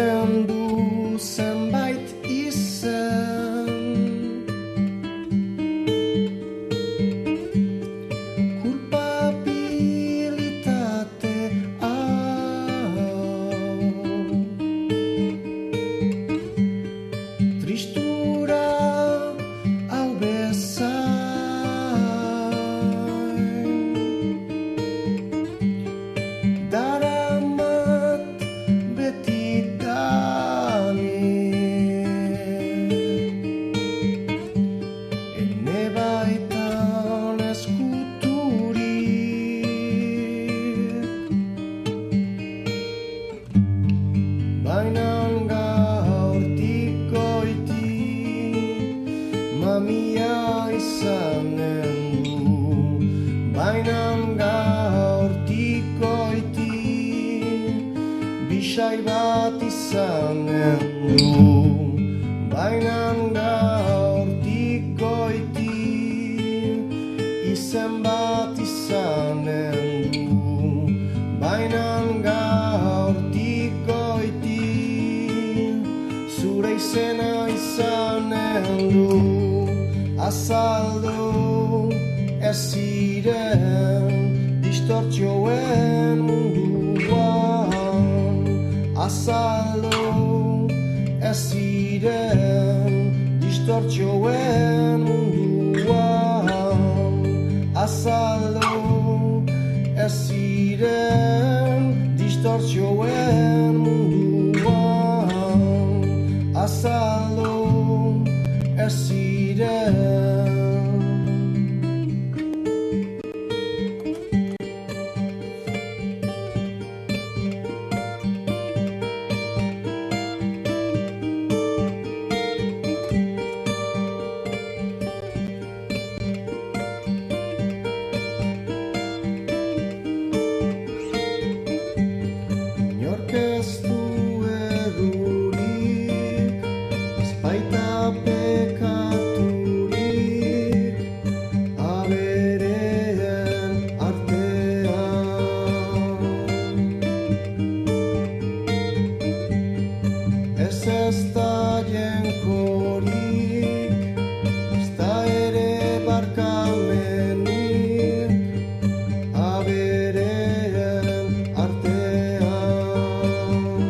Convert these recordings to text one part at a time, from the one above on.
izanen du zenbait izen. Kulpabilitate tristura hau bezain daramat betidanik ene baitan eskuturik bainan gaurtik goitik mamia izanen du, bainan gaurtik goitik bisai bat izanen du, bainan gaurtik goitik izen bat izanen du, bainan gaurtik goitik zure izena izanen du. Azaldu ez ziren distortzioen munduan, azaldu ez ziren distortzioen munduan, azaldu ez ziren distortzioen munduan, azaldu ez ziren. Inork ez du errurik, ez baita pekaturik, abereen artean. Ez da jenkorik, ez da ere barkamenik, abereen artean.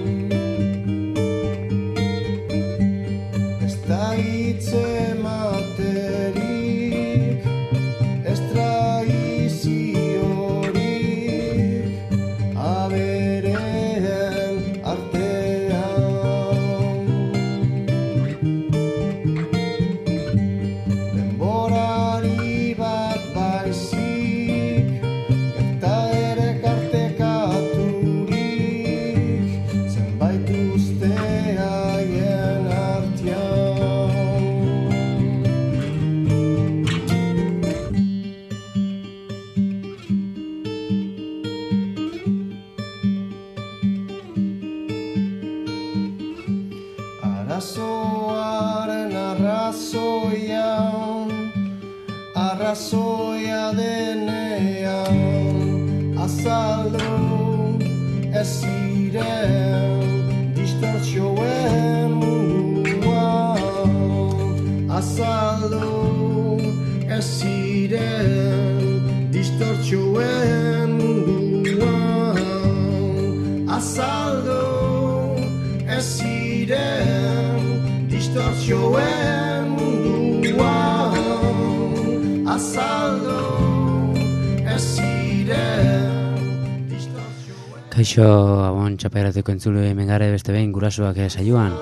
Ez da hitz ematerik, ez traiziorik, abereen artean. Denborari bat baizik, eta ere kartekaturik, zenbait uste haien artean. Arazoaren arrazoia denean, azaldu ez ziren distortzioen munduan, azaldu ez ziren distortzioen munduan, azaldu ez ziren distortzioen munduan, azaldu ez ziren distortzioen. Kaixo, abon txaperateko entzule hemen gare beste behin gurasoak saioan.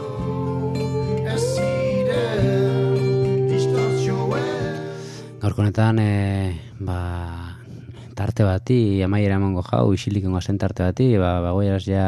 Gaurko honetan, tarte bati, amaiera emango jau, isilik engoazen tarte bati, bagoiaz ja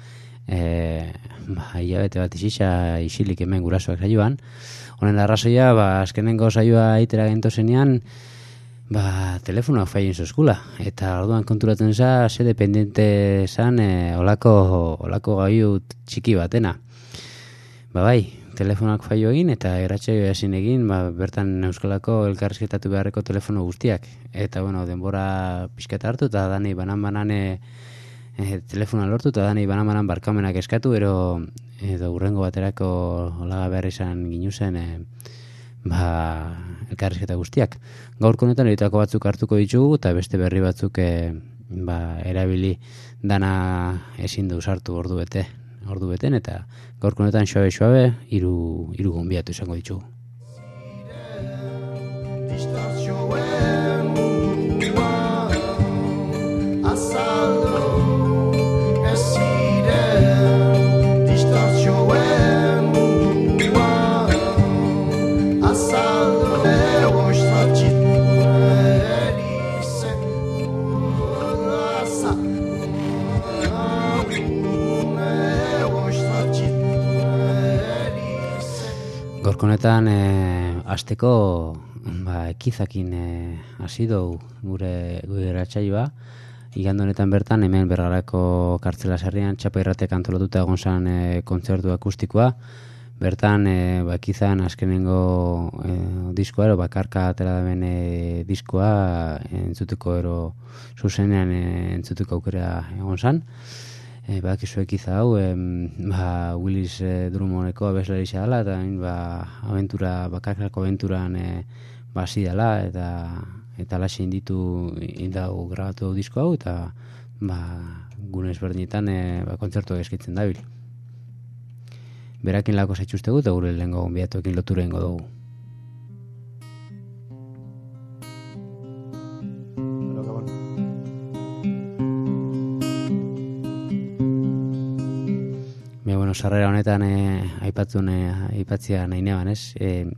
hilabete bat izisa isilik hemen gurasoak saioan. Honen arrazoia, azkenengo saioa itera gentozenean, telefonoak faien zozkula. Eta orduan konturatzen za, ze dependente zan olako gaiu txiki batena. Bai, telefonoak faio egin eta erratxaio ezin egin, bertan Euskalako elkarrizketatu beharreko telefono guztiak. Eta, denbora pixketa hartu eta dani banan telefona lortu eta dani banamaran barkamenak eskatu, edo urrengo baterako olaga behar izan ginuzen elkarrizketa guztiak. Gaurko honetan horietako batzuk hartuko ditugu eta beste berri batzuk erabili dana ezin du sartu ordu beten eta gaurko honetan xoabe hiru gonbidatu izango ditugu. Gaurko honetan hasteko ekizakin hasi dugu gure irratsaioa. Igande honetan bertan hemen Bergarako kartzela sarrian Txapa Irratiak antolatuta egon zen kontzertu akustikoa. Bertan ekizan azkenengo diskoa bakarka atera den diskoa entzuteko zuzenean entzuteko aukera egon zen. Bakizu ekiza hau Willis Drummondeko abeslari dela eta bakarkako abenturan hasi dela eta laxe indau grabatu disko hau eta gune ezberdinetan kontzertuak eskitzen dabil. Berakin lako zaitxustegu eta gure lehengo gonbidatuekin lotura ingo dugu. Sarrera honetan aipatzea nahi neban, ez?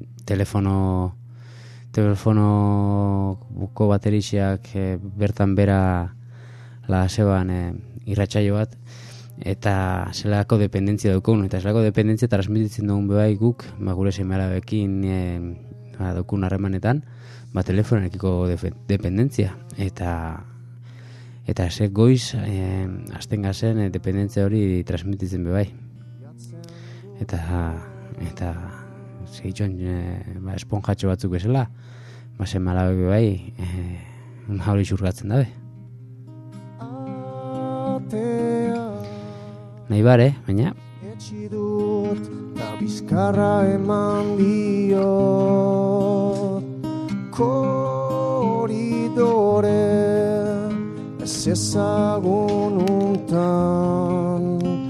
Telefonoko baterixiak bertan bera zeban irratsaio bat eta zelako dependentzia daukagun, eta zelako dependentzia transmititzen dugun bebai guk, gure seme-alabekin daukun harremanetan, telefonekiko dependentzia eta ze goiz hasten gazen dependentzia hori transmititzen bebai. Eta segitxon esponjatxo batzuk bezala seme-alabek bebai hori xurgatzen dabe. Nahi bare, baina etxi dut ta bizkarra eman diot koridore ez ezagun untan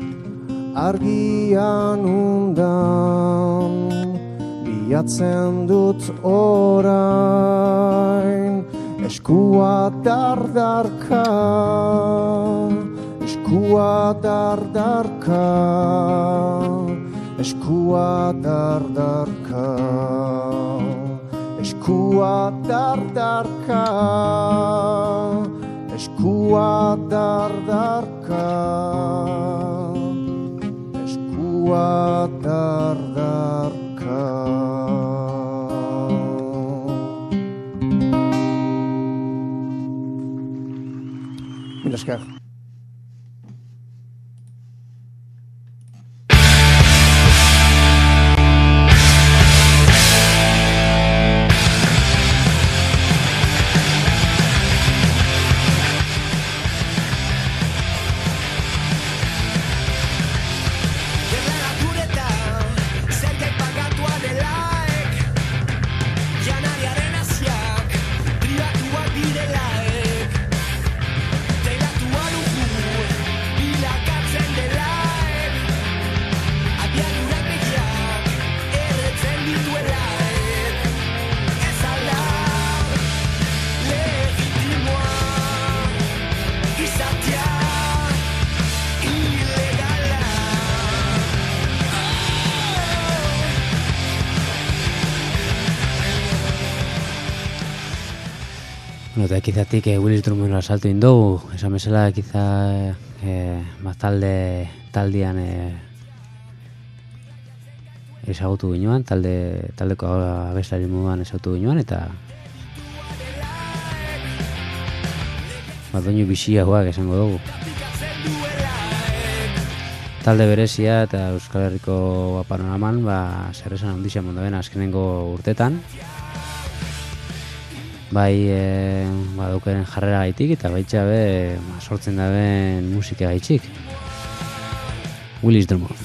argian undan bilatzen dut orain eskua dardarka eskua dardarka eskua dardarka eskua dardarka eskua dardarka eskua dardarka. Mila esker. Eta kizatik Willis Drummond salto indogu, esan bezala kiza taldean ezagutu ginuan, taldeko abeslari moduan ezagutu ginuan, eta doinu biziagoak esango dugu. Talde berezia eta Euskal Herriko panoraman zer esan ondizia mondabena azkenengo urtetan. bai daukaren jarrera gaitik eta baitxa be sortzen daben musika gaitxik. Willis Drummond.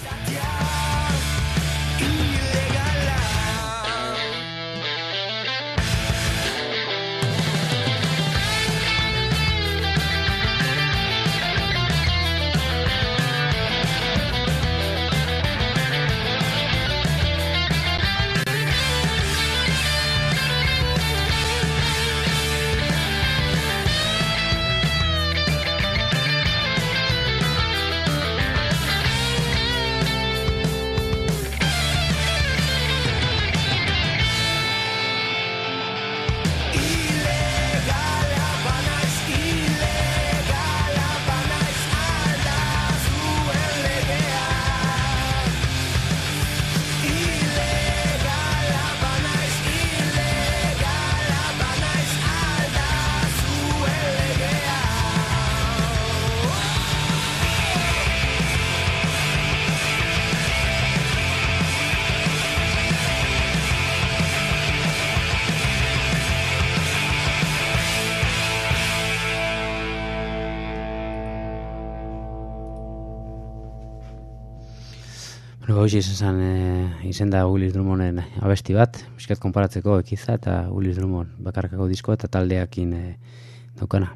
Hoxe izen da Willis Drummonden abesti bat, miskat konparatzeko Ekiza eta Willis Drummond bakarkako disko eta taldeakin daukana.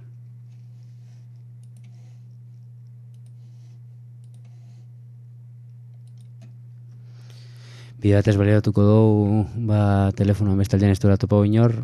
Bide batez baliatuko dugu telefonoan bestaldean ez duela topo inor,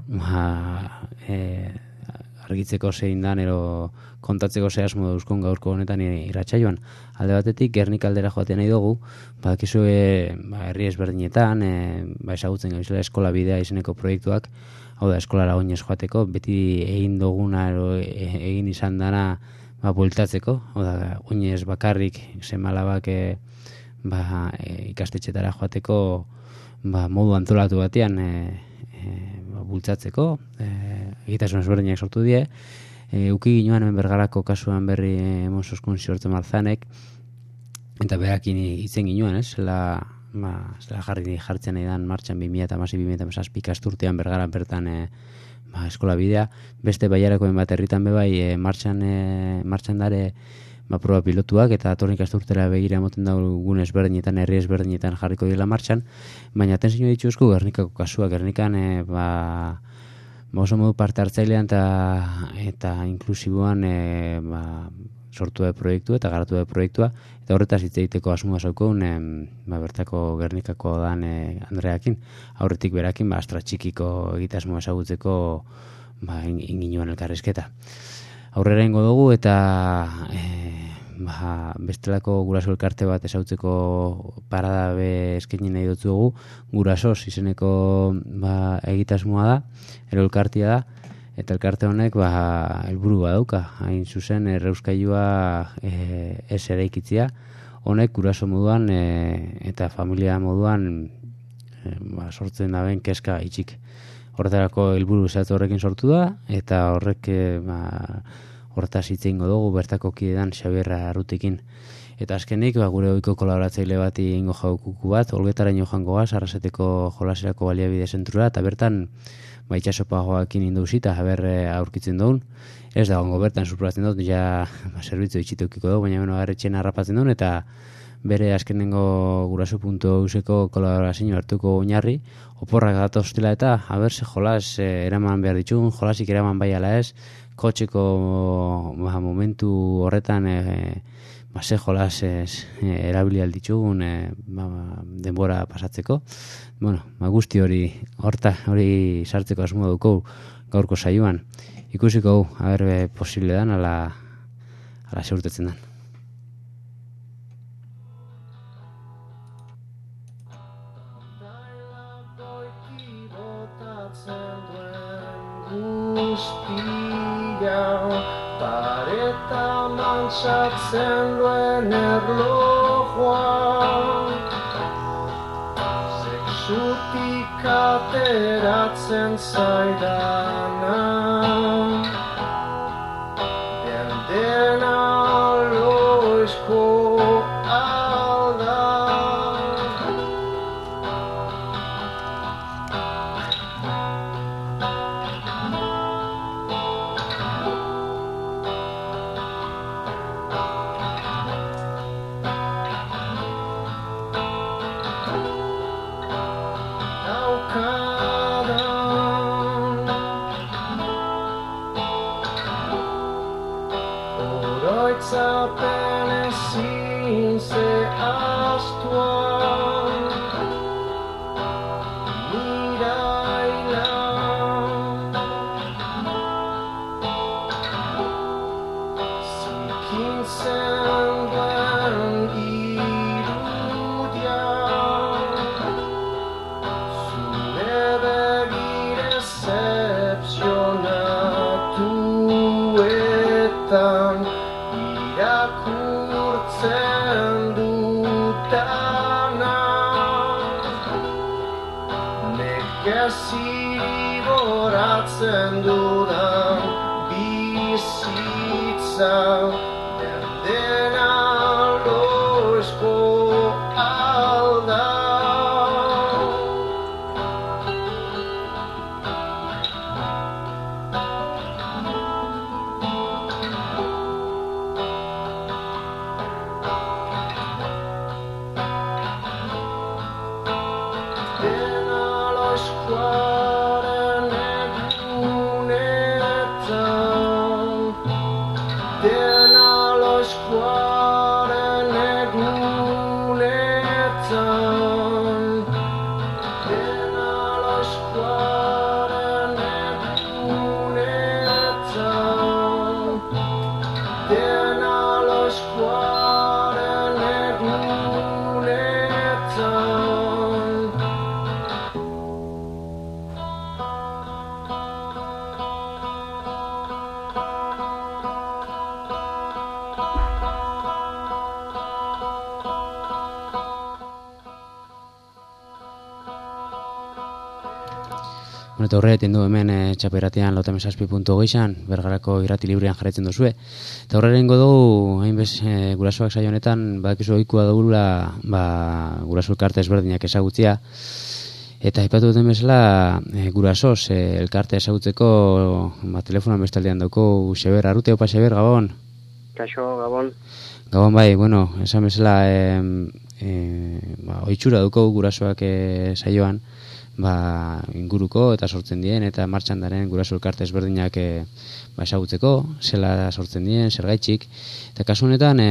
argitzeko zein dan ero kontatzeko ze asmo dauzkon gaurko honetan irratsaioan. Alde batetik Gernika aldera joaten nahi dugu, badakizue herri ezberdinetan, ezagutzen gaizela eskola bidea izeneko proiektuak, hau da eskolara oinez joateko, beti egin duguna egin izan dana bueltatzeko, hau da oinez bakarrik semalabak ikastetxetara joateko modu antolatu batean bultzatzeko, egitasun ezberdinak sortu die. Uki ginoan hemen Bergarako kasuan berri Monsoskun Xorte Marzanek, eta berakin itzen ginoan, zela jartzen nahi dan martxan 2006-2007 ikasturtean Bergaran bertan eskola bidea, beste Baiarakoen bat herritan bebai martxan dare proba pilotuak eta atorren ikasturtera begira emoten daun ezberdinetan, herri ezberdinetan jarriko dira martxan, baina atentzio dituzku Gernikako kasua, Gernikan oso modu parte hartzailean eta inklusiboan sortu da proiektua eta garatu da proiektua, eta horretaz hitz egiteko asmoa zaukun bertako Gernikako dan Andreakin, aurretik berakin astra txikiko egitasmoa ezagutzeko inginuan elkarrizketa. Aurrera ingo dugu eta bestelako guraso elkarte bat ezagutzeko parada eskaini nahi dutzu dugu, Gurasos izeneko egitasmoa da, ero elkartia da, eta elkarte honek helburu badauka, hain zuzen erreuskailua ez eraikitzea, honek guraso moduan eta familia moduan sortzen daben kezka itxik. Horretarako helburu zehatz horrekin sortu da, eta horrek horretaz hitz egingo dugu bertako kidedan Xabierra Arrutikin. Eta azkenik, gure ohiko kolaboratzaile bat ingo jaukuku bat, Olgetaraino joango gaz, Arraseteko jolaserako baliabide zentrura, eta bertan itxasopagoakin indauzita, aurkitzen dugun. Ez da gongo bertan surpuratzen dut, ja zerbitzu itxiteukiko dugu, baina agarretxen harrapatzen duen, eta bere azkenengo guraso.euseko kolaborazio hartuko oinarri, oporrak datoztela eta ze jolas eraman behar ditugun, jolasik eraman bai ala ez, kotxeko momentu horretan ze jolas erabili alditzugun denbora pasatzeko. Guzti hori sartzeko asmoa duko gaurko saioan. Ikusiko posible dan, ala seurtetzen dan. Pareta mantxatzen duen erlojoa, sexutik ateratzen zaidana, dena loizko alda. zigoratzen dudan bizitza dena loizko alda. Eta horretin du hemen txaperatean lautamezazpi.geixan, Bergarako irrati librean jarraitzen duzue. Eta horrein dugu, hainbez gurasoak saio honetan, badakizu ohikoa dugula guraso elkarte ezberdinak ezagutzia. Eta aipatu duten bezala, gurasoz elkarte ezagutzeko telefonoan bestaldean dauko Xeber Arrute, opa Xeber, Gabon? Kaixo, Gabon. Gabon bai, bueno, esan bezala ohitura dauko gurasoak saioan, inguruko eta sortzen dien eta martxan daren guraso elkarte ezberdinak ezagutzeko, zela sortzen dien, zergaitxik. Eta kasu honetan,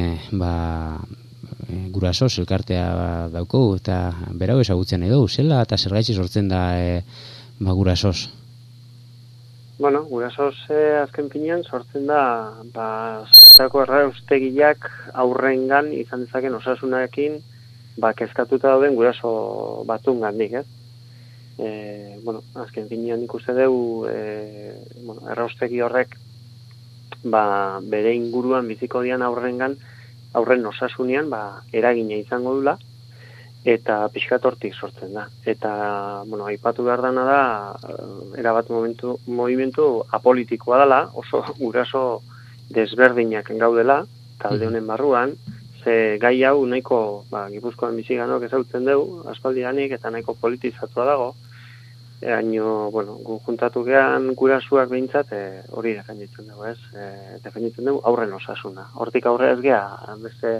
gurasoz elkartea dauko eta berau ezagutzen nahi dugu, zela eta zergaitxik sortzen da gurasoz? Bueno, gurasoz azken finean sortzen da zentako erraustegiak aurrengan izan dezaken osasunarekin kezkatuta dauden guraso batungandik, ez? Azken finean ikuste dugu erraustegi horrek bere inguruan biziko dian aurren osasunean eragina izango dula eta pixkat hortik sortzen da. Eta, aipatu behar dana da erabat movimentu apolitikoa dela, oso guraso desberdinak gaudela, talde honen barruan, ze gai hau nahiko Gipuzkoan biziganok ezagutzen dugu, aspaldianik eta nahiko politizatua dago. Gu juntatu gehan gurasuak behintzat hori defenditzen dugu, ez? Defenditzen dugu aurren osasuna. Hortik aurre ez geha, beste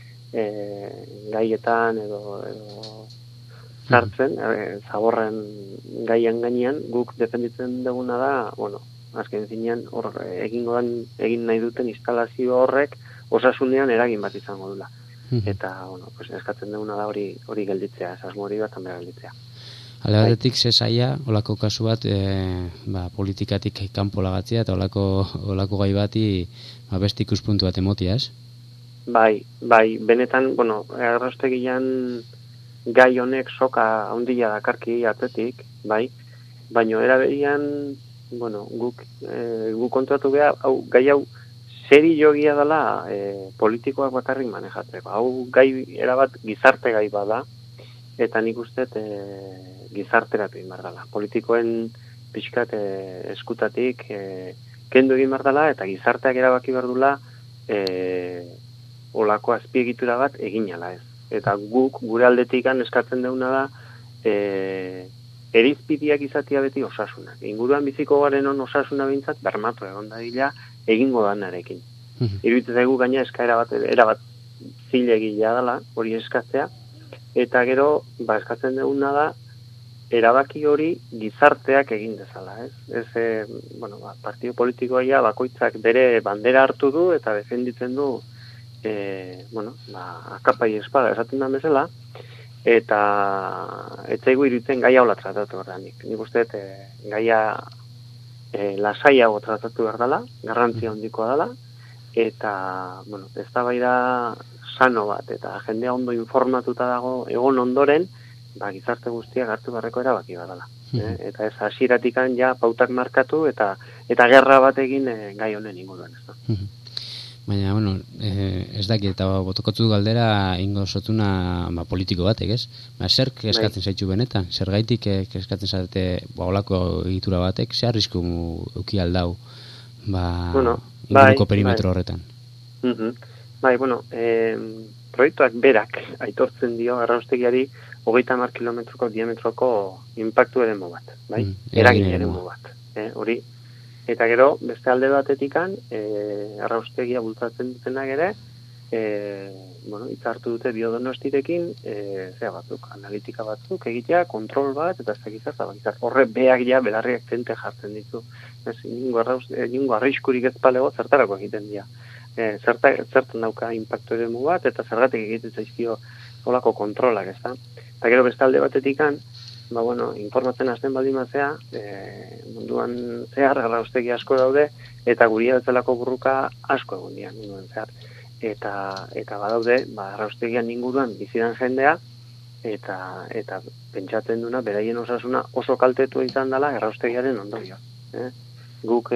gaietan edo sartzen, zaborren gaien gainean, guk defenditzen duguna da, azken zinean egin nahi duten instalazio horrek osasunean eragin bat izango dula. Eta, eskatzen duguna da hori gelditzea, esas mori bat tambera gelditzea. Ale batetik zezaia, olako kasu bat, politikatik kanpo lagatzea eta olako gai bati beste ikuspuntu bat emotia, ez? Bai, benetan, erraustegian gai honek soka handia dakarki atzetik, bai, baina eraberian, guk kontratu geha, gai hau seri jogia dela politikoak bakarrik manejatzeko. Hau gai erabat gizarte gai bada, eta nik uste gizarteratu egin behar dela. Politikoen pixkat eskutatik kendu egin behar dela, eta gizarteak erabaki behar dula olako azpiegitura bat egin ala ez. Eta guk gure aldetikan eskatzen duguna da erizpidiak izatea beti osasunak. Inguruan biziko garen osasuna bintzat bermatu egon dadila egingo danarekin. Iruditzen zaigu gaina eskaera bat erabat zilegilea dela, hori eskatzea, eta gero eskatzen duguna da erabaki hori gizarteak egin dezala, ez? Partido politikoa bakoitzak bere bandera hartu du eta defenditzen du akapai espada esaten da bezala, eta etzaigu iruditzen gaia hola tratatu behar da nik. Nik uste gaia lasaiago tratatu behar dela, garrantzia handikoa dela, eta, eztabaida sano bat, eta jendea ondo informatuta dago egon ondoren, gizarte guztiak hartu beharreko erabaki bat dela. Eta ez hasieratikan pautak markatu, eta gerra bat egin gai honen inguruan, ez da. Baina, bueno, ez dakit, eta botokotzu galdera ingo sotuna politiko batek, ez? Zer keskatzen zaitu benetan? Zergaitik keskatzen zaite olako egitura batek? Zer arrisku euki aldau inguruko perimetro horretan? Bai, bueno, proiektuak berak aitortzen dio erraustegiari 30 kilometroko diametroko impactu eremu bat, bai? Eragin eremu bat. Hori. Eta gero, beste alde batetikan, erraustegia bultzatzen dutenak ere, hitzartu dute biodonostirekin, analitika batzuk egitea, kontrol bat, eta ez dakizar, horre beak ja belarriak zente jartzen ditu. Ingo arriskurik ez palego zertarako egiten dira. Zertan dauka impactu eremu bat, eta zergatik egiten zaizkio olako kontrolak, ez da? Eta gero, beste alde batetikan, informatzen hasten baldimazea, munduan zehar erraustegi asko daude, eta guria bezalako burruka asko egon dira munduan zehar. Eta badaude, erraustegian inguruan bizidan jendea, eta pentsatzen duna, beraien osasuna oso kaltetu izan dela erraustegiaren ondorio. Guk,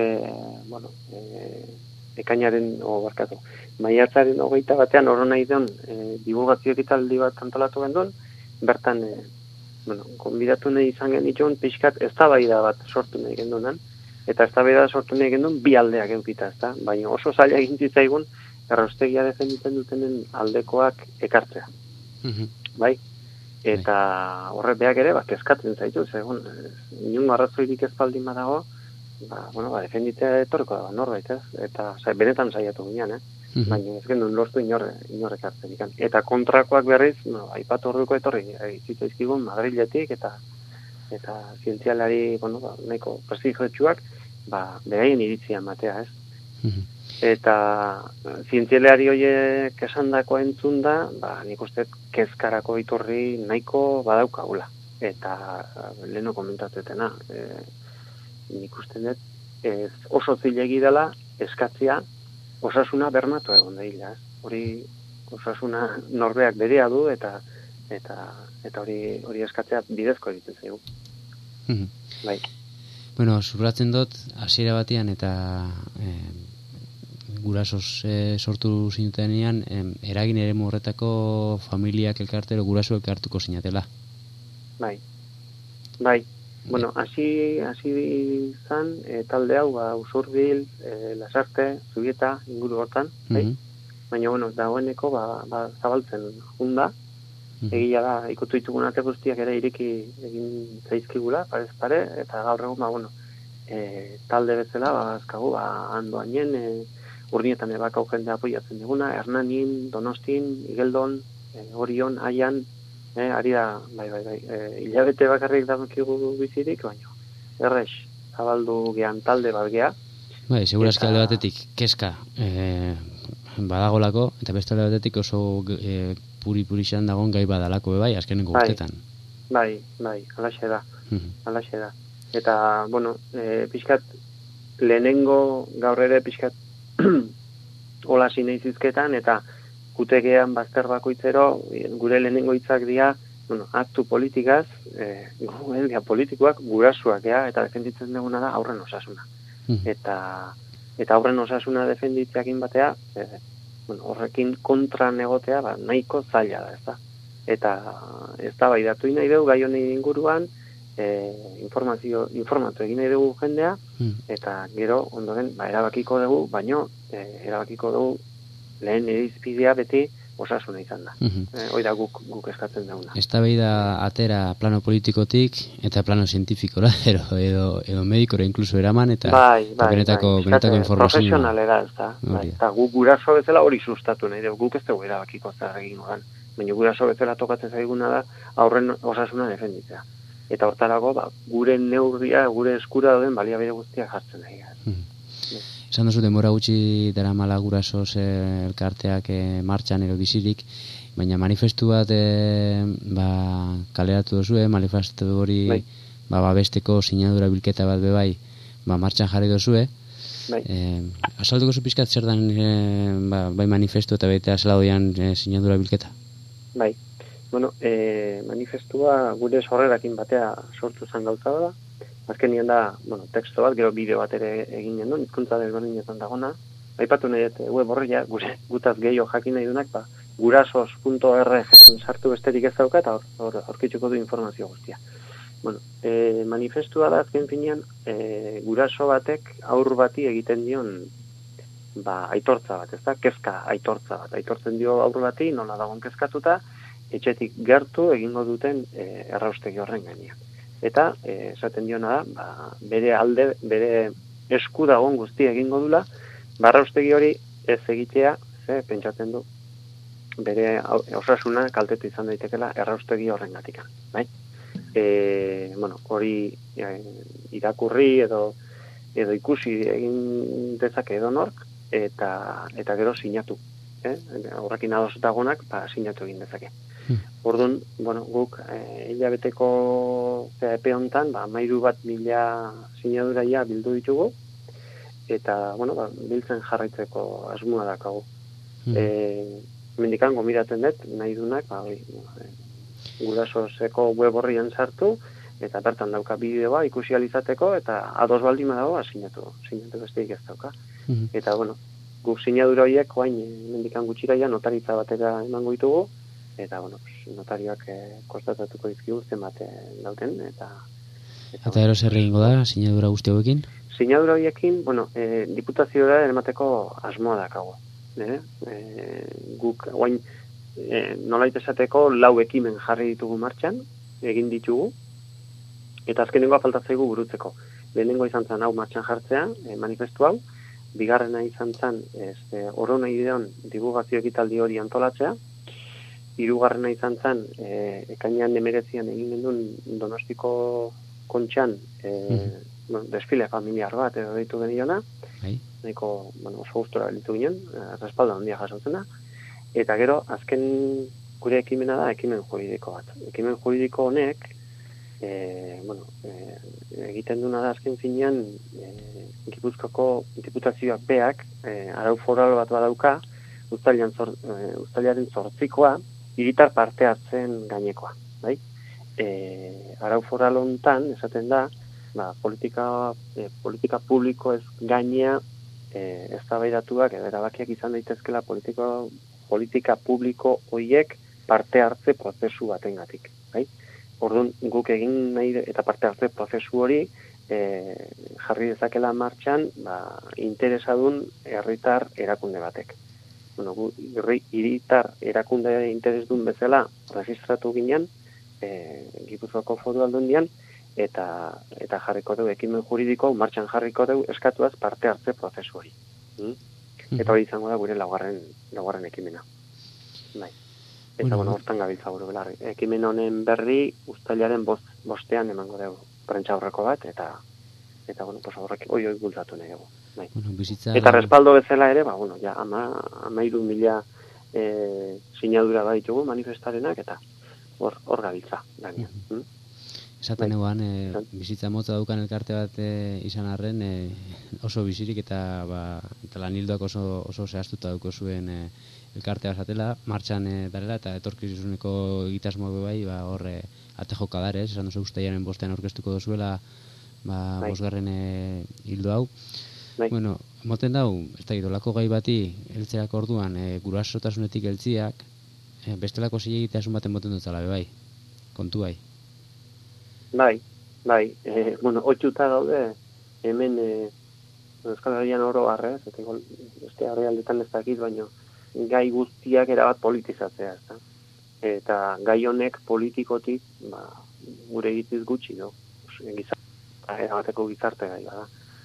maiatzaren 21 batean oro nahi den divulgazio ekitaldi bat antolatu gendun, bertan konbidatu nahi izan genituen pixkat eztabaida bat sortu nahi gendunan, eta eztabaida sortu nahi gendun bi aldeak eukita, ezta? Baina oso zaila egin zitzaigun erraustegia defenditzen dutenen aldekoak ekartzea. Bai? Eta horre beak ere, kezkatzen zaitu, segun, inungo arrazoirik ez baldin badago, defenditzea etorko da, norbait, ez? Eta benetan saiatu ginean, baina ez gendun lortu inorrek hartzen ikan. Eta kontrakoak berriz, aipatu orduko etorri, zitzaizkigun Madriletik eta zientzialari, nahiko prestigioetsuak, beraien iritzia matea, ez? Eta zientzialari horiek esandako entzun da, nik uste kezkarako iturri nahiko badaukagula. Eta leheno komentatetena, nik uste dut oso zilegi dela eskatzia osasuna bermatu egon da hila. Hori osasuna norbeak berea du eta hori eskatzea bidezko egiten zaigu. Bai. Bueno, subratzen dut, hasiera batean eta gurasos sortu zinutenean, eragin eremu horretako familiak elkartero guraso elkartuko zinatela. Bai. Bueno, hasi izan talde hau, Usurbil, Lasarte, Zubieta, inguru hortan, baina, dagoeneko zabaltzen junda, egia da, ikutu ditugun ate guztiak ere ireki egin zaizkigula, parez pare, eta gaur egun, talde bezala, azkagu, Andoainen, Urnietan ebakau jendea apoiatzen diguna, Hernanin, Donostin, Igeldon, Orion, Aian, ari da, hilabete bakarrik dakigu bizirik, baina, errex, zabaldu gehan talde bat geha. Bai, segurazki alde batetik, keska badagolako, eta beste alde batetik oso puri-purixan dagoen gai badalako, azkenengo urtetan. Bai, alaxe da. Eta, pixkat, lehenengo gaur ere pixkat hola zineizizketan, eta kutegean bazter bakoitzero, gure lehenengo hitzak dira, aktu politikaz, politikoak gurasuak, eta defenditzen duguna da aurren osasuna. Eta aurren osasuna defenditzeakin batea, horrekin kontra negotea, nahiko zaila da, ezta? Eta ez da baidatu nahi dugu, gai honi inguruan, informatu egin nahi dugu jendea, eta gero, ondoren, erabakiko dugu, baino, erabakiko dugu, lehen irizpidea beti osasuna izan da. Hoi da guk eskatzen duguna. Eztabaida atera plano politikotik eta plano zientifikora, edo medikora inkluso eraman, eta benetako informazioa. Profesionalera, ez da. Eta guk guraso bezala hori sustatu nahi dugu, guk ez dugu erabakiko zer egin odan. Baina guraso bezala tokatzen zaiguna da aurren osasuna defenditzea. Eta hortarako, gure neurria, gure eskura dauden baliabide guztiak jartzen nahi. Esan duzu denbora gutxi daramala gurasos elkarteak martxan edo bizirik, baina manifestu bat kaleratu duzue, manifestu hori babesteko sinadura bilketa bat bebai martxan jarri duzue. Azalduko zu pixkat zer dan bai manifestu eta baita zela doian sinadura bilketa? Bai, manifestua gure sorrerakin batea sortu zen gauza da. Azkenien da, teksto bat, gero bideo bat ere egin genuen, hizkuntza desberdinetan dagona, aipatu nahi dut web horria, gutaz gehiago jakin nahi dunak, gurasos.org sartu besterik ez dauka, eta hor aurkituko du informazio guztia. Bueno, manifestua da, azken finean, guraso batek aur bati egiten dion aitortza bat, ez da, kezka aitortza bat. Aitortzen dio aur bati, nola dagoen kezkatuta, etxetik gertu egingo duten erraustegi horren gainean. Eta, esaten diona da, bere esku dagoen guztia egingo dula, erraustegi hori ez egitea, pentsatzen du, bere osasuna kaltetu izan daitekela erraustegi horren gatikan. Bai? Hori irakurri edo ikusi egin dezake edonork, eta gero sinatu. Horrekin ados dagonak, sinatu egin dezake. Orduan, guk hilabeteko epe honetan, 13.000 sinaduraia bildu ditugu, eta, biltzen jarraitzeko asmoa dakagu. Mendikan gomiratzen dut, nahi dunak, gurasoseko web horrian sartu, eta bertan dauka bideoa ikusi alizateko, eta ados baldima dago, sinatu besteik ez dauka. Eta, guk sinadura horiek, mendikan gutxiraia, notaritza batera emango ditugu, eta, notarioak kostatatuko dizkigu zenbat dauten, eta ero zer egingo da, sinadura guzti hauekin? Sinadura horiekin, diputazioa eramateko asmoa dakago. Guk, nolait esateko, 4 ekimen jarri ditugu martxan, egin ditugu, eta azkenengoa faltatzaigu burutzeko. Lehenengo izan zen hau martxan jartzea, manifestu hau, bigarrena izan zen orona ideon divulgazio ekitaldi hori antolatzea, hirugarrena izan zen ekainean 19 egin gendun Donostiko kontxan desfile familiar bat edo ditu geniona, nahiko oso gustora balitu ginen, respaldo handia jasotzen da, eta gero azken gure ekimena da ekimen juridiko bat. Ekimen juridiko honek egiten duna da azken finean Gipuzkoako diputazioak beak arau foral bat badauka uztailaren 8koa hiritar parte hartzen gainekoa, bai? Arau foral hontan esaten da, politika publiko ez gainea eztabaidatuak edo erabakiak izan daitezkela politika publiko horiek parte hartze prozesu batengatik, bai? Orduan guk egin nahi eta parte hartze prozesu hori jarri dezakela martxan interesadun herritar erakunde batek. Hiritar erakunde interesdun bezala registratu ginen Gipuzkoako Foru Aldundian eta jarriko dugu ekimen juridiko martxan jarriko dugu eskatuaz parte hartze prozesu hori. Eta hori izango da gure laugarren ekimena. Bai. Eta hortan gabiltza buru belarri. Ekimen honen berri uztailaren 5ean emango dugu prentsa aurreko bat eta horrek hoi bultzatu nahi dugu. Bai. Eta respaldo bezala ere, 13.000 sinadura baditugu manifestarenak eta hor gabiltza ganean. Esaten eguan, bizitza motza daukan elkarte bat izan arren oso bizirik eta lanildoak oso zehaztuta dauko zuen elkartea basatela, martxan darela eta etorkizuneko egitasmo bai, horre ate jokadare, esan duzu uztailaren 5ean aurkeztuko dozuela 5. hildo hau. Bueno, moten dau, ez da idolako gai bati heltzeak orduan gurasotasunetik heltziak, bestelako zilegitasun baten moten dutzala, bai, kontu bai. Bai, otxuta daude, hemen Euskal Herrian oro barrez, beste herrialdetan ez dakit, baino gai guztiak erabat politizatzea, ez da? Eta gai honek politikotik, gure egitiz gutxi, no? Erabateko gizarte gai, bada.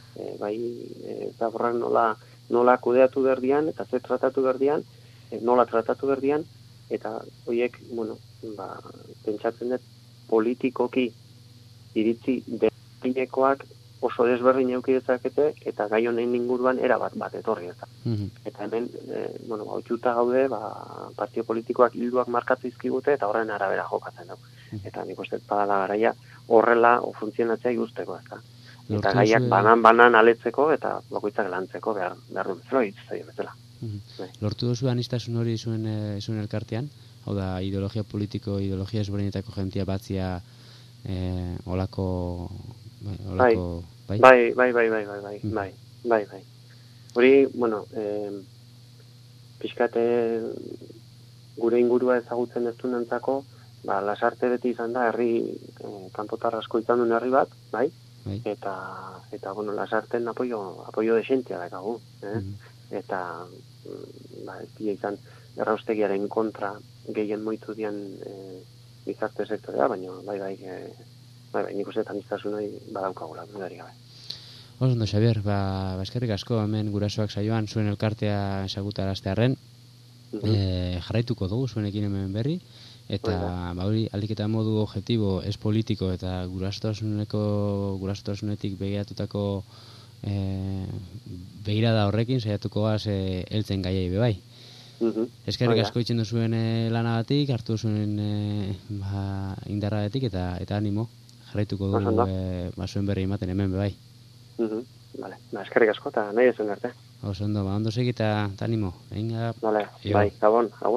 Eta horrek nola kudeatu berdian, eta ze tratatu berdian, nola tratatu berdian, eta horiek, pentsatzen dut politikoki iritzi desberdinekoak oso desberdin eduki dezakete eta gai honen inguruan erabat bat etorri ez da. Eta hemen, otxuta gaude, partio politikoak hilduak markatu izkigute eta horren arabera jokatzen dugu. Eta nik uste badala garaia horrela funtzionatzea ikusteko ez da. Eta gaiak banan aletzeko eta bakoitzak lantzeko behar du bezala. Lortu duzu anistasun hori zuen elkartean? Hau da, ideologia politiko, ideologia ezberdinetako jentia batzia olako... Bai. Hori, bueno, pixkate gure ingurua ezagutzen ez dunentzako, Lasarte beti izan da herri kanpotar asko izan duen herri bat, bai? Eta bueno, Lasarten apoio desentia dakagu, eta ez dira izan erraustegiaren kontra gehien moitu dian gizarte sektorea, baina bai, nik uste taniztasun hori badaukagula, dudari gabe. Ondo, Xabier, eskerrik asko hemen gurasoak saioan zuen elkartea esagutaraztearren, jarraituko dugu zuenekin hemen berri, eta hori alik eta modu objektibo, ez politiko eta gurasotasunetik begiratutako begirada horrekin saiatuko gaz heltzen gaiei bebai. Eskerrik asko itzen duzuen lanagatik, hartu zuen indarraetik eta animo, jarraituko dugu zuen berri ematen hemen bebai. Vale, eskerrik asko eta nahi ezen arte. Ondo, ondo segi eta animo. Venga. Vale, bai, gabon, agur.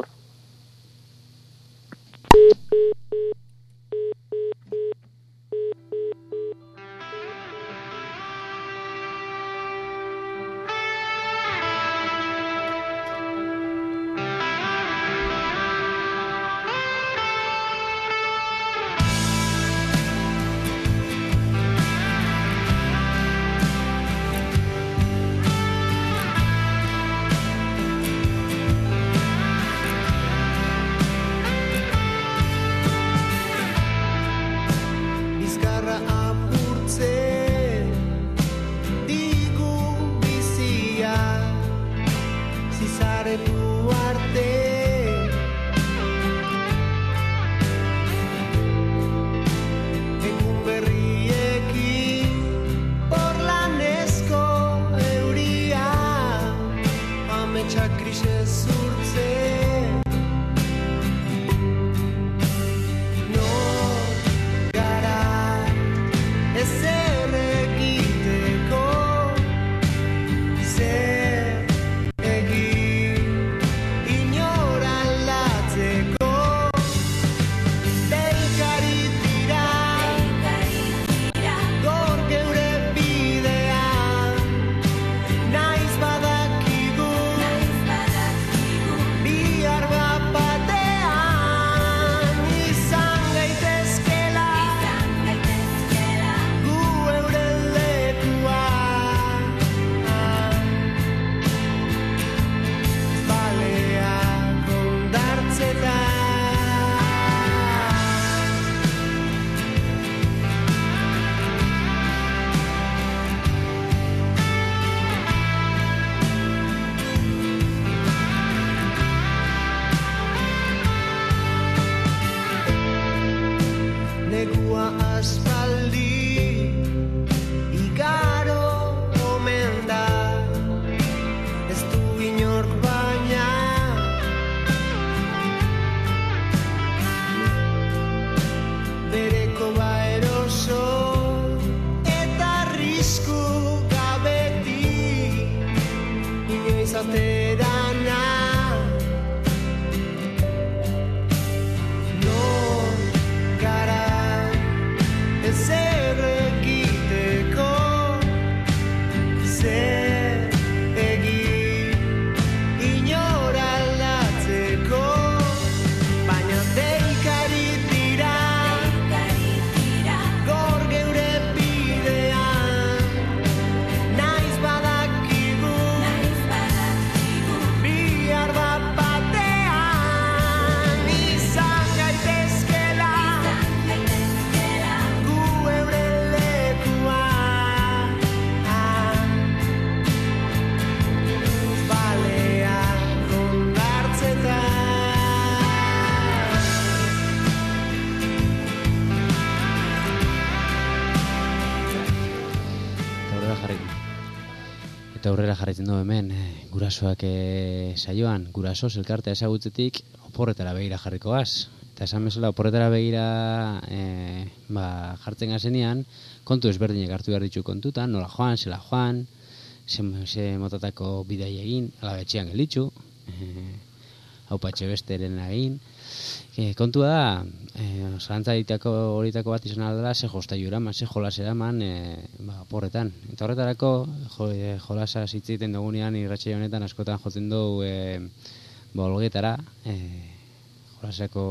Aurrera jarraitzen du hemen, gurasoak saioan, gurasoz elkartea ezagutzetik oporretara begira jarriko gaz. Eta esan bezala, oporretara begira jartzen gazenean, kontu ezberdinek hartu behar ditu kontutan, nola joan, zela joan, ze motatako bidai egin, alabetxean gelitzu, haupatxe besteren egin. Kontua da, zalantza horietako bat izan aldera, ze jostailu eraman, ze jolas eraman, oporretan. Eta horretarako, jolasa zitziten dugunean, irratsaio honetan askotan jotzen dugu bolgetara, jolasako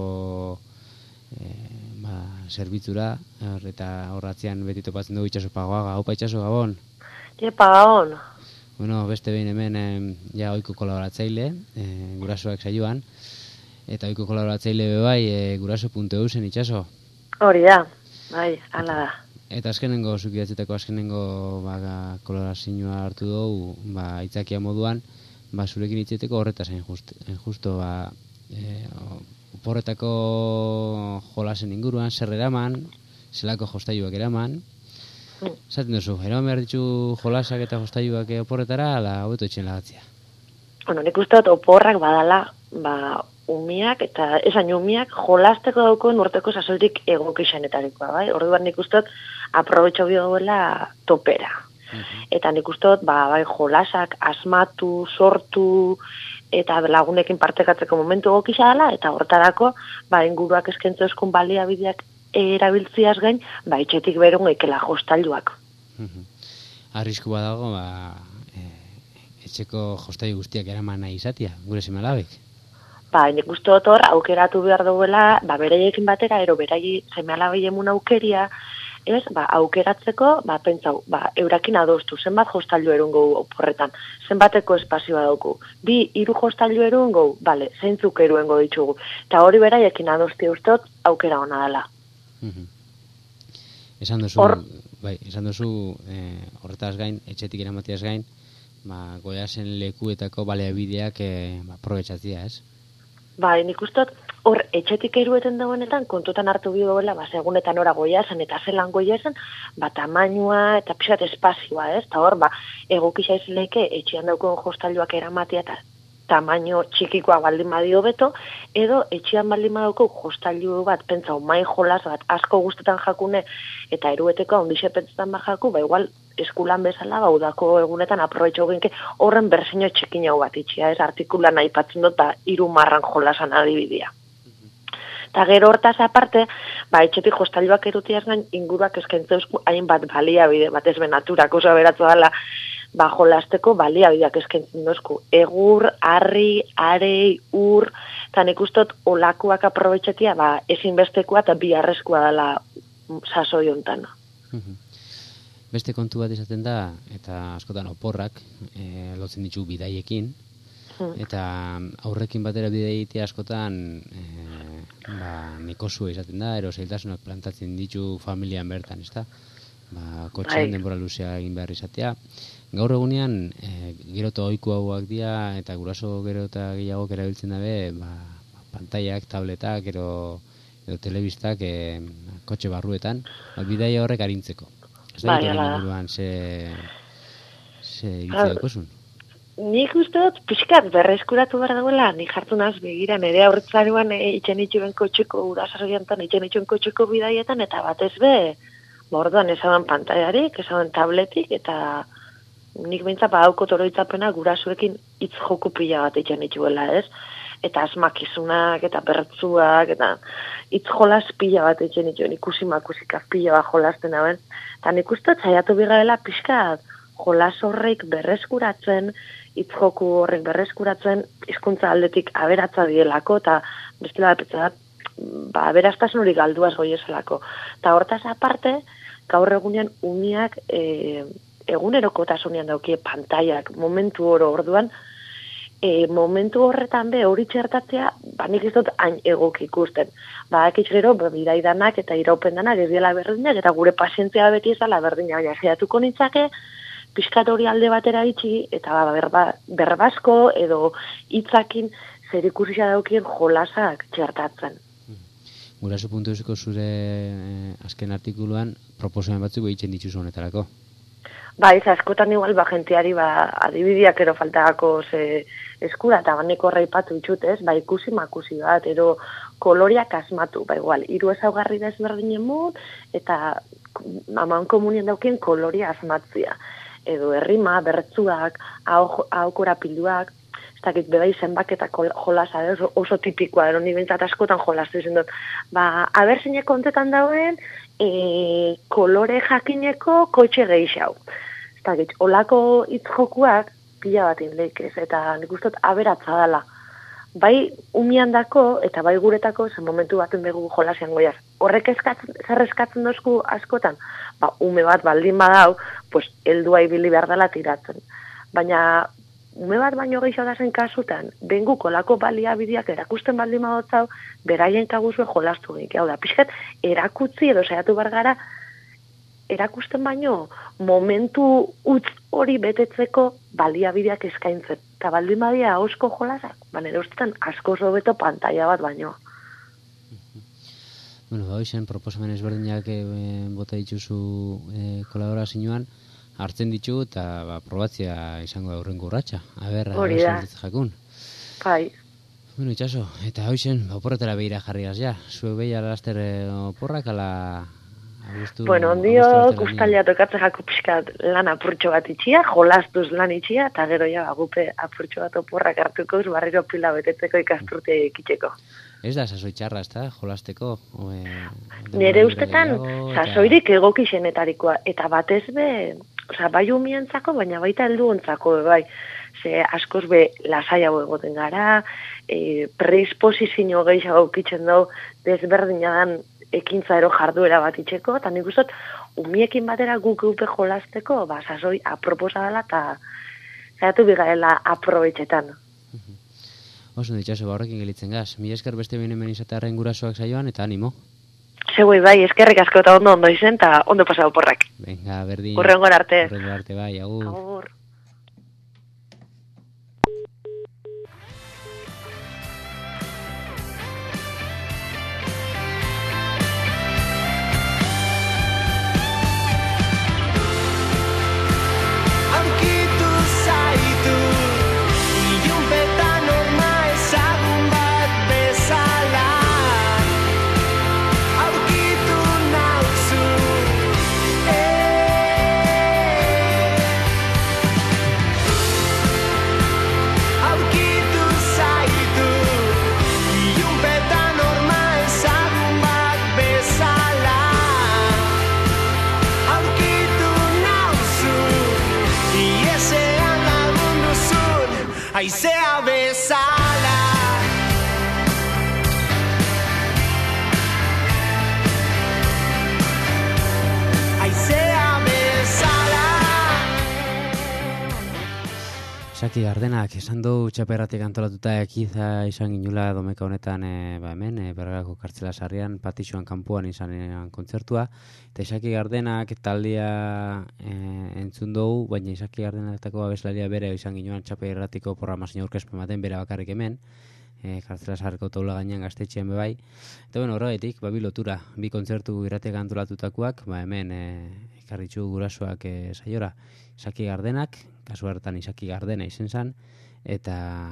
zerbitzura, eta horratzean beti topatzen dugu Itxaso Pagoaga. Haupa Itxaso, Gabon? Epa, Gabon. Bueno, beste behin hemen ja ohiko kolaboratzaile, gurasoak saioan, eta ohiko kolaboratzaile bai guraso.eu zen Itxaso. Hori da, bai, hala da. Eta azkenengo, zukidatzetako azkenengo kolaborazioa hartu dugu, aitzakia moduan, zurekin hitzeteko horretaz hain justo, oporretako jolasen inguruan, zer eraman, zelako jostailuak eraman. Zaten duzu, eraman behar ditu jolasak eta jostailuak oporretara, ala hobeto itxen lagatzea? Bueno, nik uste dut oporrak badala, umiak eta esan umiak jolasteko daukoen urteko sasoirik egokixenetarikoa, bai? Orduan nik uste dut aprobetxo bioduela topera. Eta nik uste dut, bai, jolasak asmatu, sortu, eta lagunekin partekatzeko momentu egokixa dela, eta hortarako, inguruak eskaintza eskun baliabideak erabiltziaz gain, etxetik berun ekela jostailuak. Arrisku badago, etxeko jostailu guztiak eraman nahi izatea, gure seme-alabek? Nik uste dut hor, aukeratu behar duela, beraiekin batera, berai seme-alabei emun aukeria, aukeratzeko, pentsau, eurakin adostu, zenbat jostailu erungo oporretan, zenbateko espazioa dauku, 2-3 jostailu erungo, zeintzuk eruengo ditugu, eta hori beraiekin adosti usteot, aukera hona dela. Esan duzu, horretaz gain, etxetik eramatiaz gain, goiazen lekuetako baliabideak aprobetxatzea, ez? Nik uste hor etxetik erueten dagoenetan kontutan hartu bidoela, segunetan ora goiazen eta zelan goiazen, tamainua eta pixat espazioa, ez? Eta hor, egokixa izileke etxean daukoen jostailuak eramatea eta tamaino txikikoa baldin badio beto, edo etxean baldin badauko jostailu bat, pentsau, mai jolas bat, asko guztetan jakune, eta erueteko ondixe pentsetan jaku, igual eskulan bezala, udako egunetan aprobetxo genke horren berseño txikin hau bat itxia, ez? Artikulan aipatzen dut, 3 marran jolasan adibidea. Eta gero hortaz aparte, etxetik jostailuak erutiaz gain, inguruak eskaintzeuzku hainbat baliabide, ez benaturak, oso beratzu dela, jolasteko baliabideak eskaintzen dozku. Egur, harri, arei, ur, eta nik ustot olakoak aprobetxetia, ezinbestekoa eta biharrezkoa dela sasoi hontan. Beste kontu bat izaten da, eta askotan oporrak, lotzen ditu bidaiekin, eta aurrekin batera bidaitea askotan nikosua izaten da, ero zailtasunak plantatzen ditu familian bertan, ez da? Kotxean denbora luzea egin behar izatea. Gaur egunean, gero eta ohiko hauak dira, eta guraso gero eta gehiago erabiltzen dabe, pantaiak, tabletak, edo telebistak kotxe barruetan, bidaia horrek arintzeko. Ez da ditu inguruan ze iritzia daukazun? Nik uste dut pixkat berreskuratu behar dagoela, nik jartu naz begira, nire aurretzaruan itxen itxuen kotxeko, urasaroiantan itxen itxuen kotxeko bidaietan, eta batez orduan ezaban pantaiarik, ezaban tabletik, eta nik behintzat haukot oroitzapena gurasuekin hitz joku pila bat itxen itxuela, ez? Eta asmakizunak, eta bertzuak, eta hitz jolas pila bat itxen itxuen, ikusi-makusikak pila bat jolasten hauen. Eta nik uste zaiatu bigarela pixkat jolas horrek berreskuratzen, hitz joku horrek berreskuratzen, hizkuntza aldetik aberatza dielako, eta bestela bepetza da, aberaztasun hori galduaz goiezelako. Eta hortaz aparte, gaur egunean umiak egunerokotasunean daukie pantaiak, momentu oro orduan, momentu horretan hori txertatzea, nik ez dut hain egok ikusten. Ekitz gero, bidaidanak eta iraupendanak ez diela berdinak, eta gure pazientzia beti ez dela berdina, baina zehatuko nintzake, pixkat hori alde batera itxi, eta berbasko edo hitzakin zer ikusia daukien jolasak txertatzen. Guraso.eusko zure azken artikuluan proposamen batzuk egiten dituzu honetarako. Askotan igual, jentiari adibideak ero faltagako eskura, eta baneko raipatu itxut, ez? Ikusi-makusi bat, ero koloriak asmatu, igual, 3 ezaugarri da ezberdinen mut, eta aman komunien daukien koloria asmatzia. Edo errima, bertzuak, aukora piluak, ez dakit, bebai zenbaketako jolasa, oso tipikoa, ni bentsat askotan jolastu izan dut. Abertzine kontetan dauen, kolore jakineko kotxe gehixau. Ez dakit, olako hitz jokuak pila bat inleikez, eta nik uste dut aberatza dela. Bai umian dako, eta bai guretako, zen momentu baten begu jolasian goiaz. Horrek zer eskatzen dozku askotan? Ume bat baldin badau, pues, heldua ibili behar dela tiratzen. Baina, ume bat baino gehiago dazen kasutan, bengu kolako baliabideak erakusten baldin badotzau, beraien kaguzue jolastu geik. Hau da, pixkat, erakutzi edo saiatu bar gara, erakusten baino, momentu utz hori betetzeko baliabideak eskaintzen. Eta baldin badia hausko jolasak, nire ustetan asko hobeto pantalla bat baino. Bueno, hoizen proposamen ezberdinak bota dituzu kolaborazioan, hartzen ditu eta probatzia izango da hurrengo urratsa. Hori da. Jakun. Bai. Bueno, Itxaso, eta hoizen oporretara behira jarriaz ja. Zuek behia laster oporrak ala... Bueno, ondio guztalia tokatze jaku pixkat lan apurtxo bat itxia, jolastuz lan itxia, eta gero ja gupe apurtxo bat oporrak hartuko barriro pila betetzeko ikasturtea ikitzeko. Ez da sasoi txarra, ez da, jolasteko? Nire ustetan, sasoirik egokixenetarikoa, eta batez be, bai umientzako, baina baita helduontzako, bai. Ze askoz be lasaiago egoten gara, predisposizio gehiago ukitzen dugu, desberdina dan ekintza ero jarduera bat itxeko, eta nik ustot, umiekin batera guk eupe jolasteko, sasoi aproposa dela, eta zaitu bigarela aprobetxetan. Oso Itxaso, horrekin gelitzen gaz. Mi esker beste behin hemen izatearen gurasoak saioan, eta animo. Zegoi bai, eskerrik asko eta ondo izen, eta ondo pasau porrak. Venga, berdin. Urrengor arte. Urrengor arte, bai, agur. Agur. Aizea bezala Aizea bezala Saki Gardenak, esan du txaperratik antolatuta ekiza izan ginula domeka honetan hemen, Bergarako kartzela sarrian, patixoan kanpoan izanean kontzertua, eta Isaki Gardenak taldia entzun dugu, baina Isaki Gardenatako abeslaria bere izan ginoan txaperratiko programazio aurkezpen baten bere bakarrik hemen, kartzela sarriko taula gainean gaztetxean bebai, eta bueno, horregatik, lotura, bi kontzertu irratiak antolatutakoak, hemen ikarritxu gurasoak saiora, Isaki Gardenak, kasu hartan Isaki Gardena izen zen, eta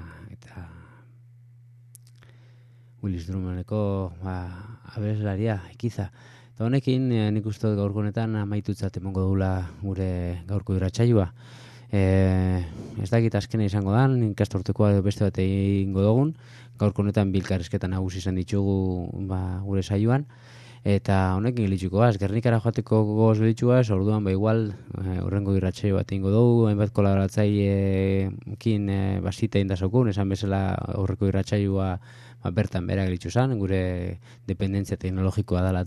Willis Drummondeko abeslaria ekiza. Eta honekin, nik uste dut gaurko honetan amaitutzat emongo dugula gure gaurko irratsaioa. Ez dakit azkena izango dan, ikastortekoa beste bat egingo dugun, gaurko honetan bilkarrizketan nagusi izan ditugu gure saioan, eta honekin gelitxukoaz, Gernikara joateko gogoz gelitxuaz, orduan igual horrengo irratsaio bat egingo dugu, hainbat kolaboratzaileekin basita indazokun, esan bezala aurreko irratsaioa bertan bera gelitxu zen, gure dependentzia teknologikoa dela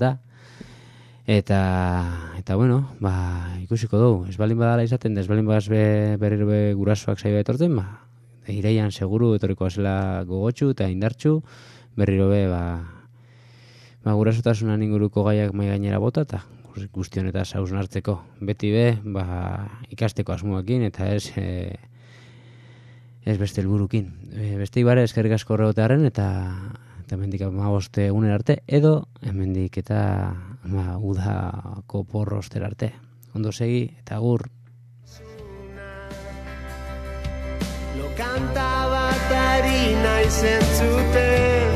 eta bueno, ikusiko dugu, ez balin badala izaten, ez balin badaz berriro gurasoak saioa etortzen, iraian seguru etorriko zela gogotxu eta indartxu, berriro gurasotasunan inguruko gaiak mai gainera bota eta guztion eta hausnartzeko. Beti ikasteko asmoekin eta ez beste helburukin. Beste ibare eskerrik asko horregotearen eta hemendik 15 egunen arte edo hemendik eta udako porro oster arte. Ondo segi eta agur. Lo kanta bat ari naizen zuten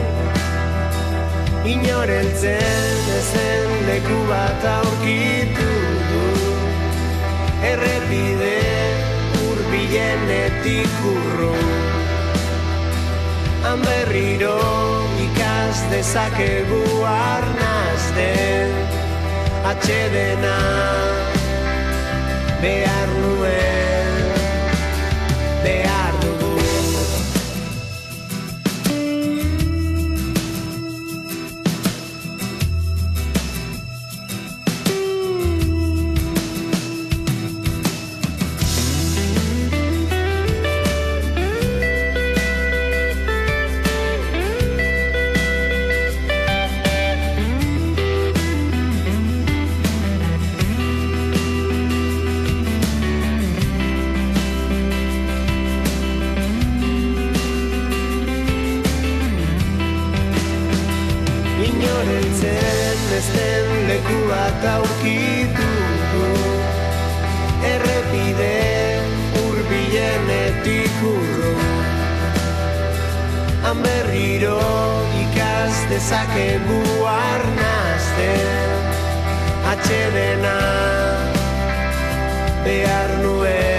Inoreltzen ezen leku bat aurkitu du Errepide hurbilenetik urrun han berriro ikas dezakegu arnazten, atxedena behar nuen, behar dugu. Esten leku bat aurkitu du, errepide hurbilenetik urrun. Han berriro ikas dezakegu arnazten, atxedena behar nuen.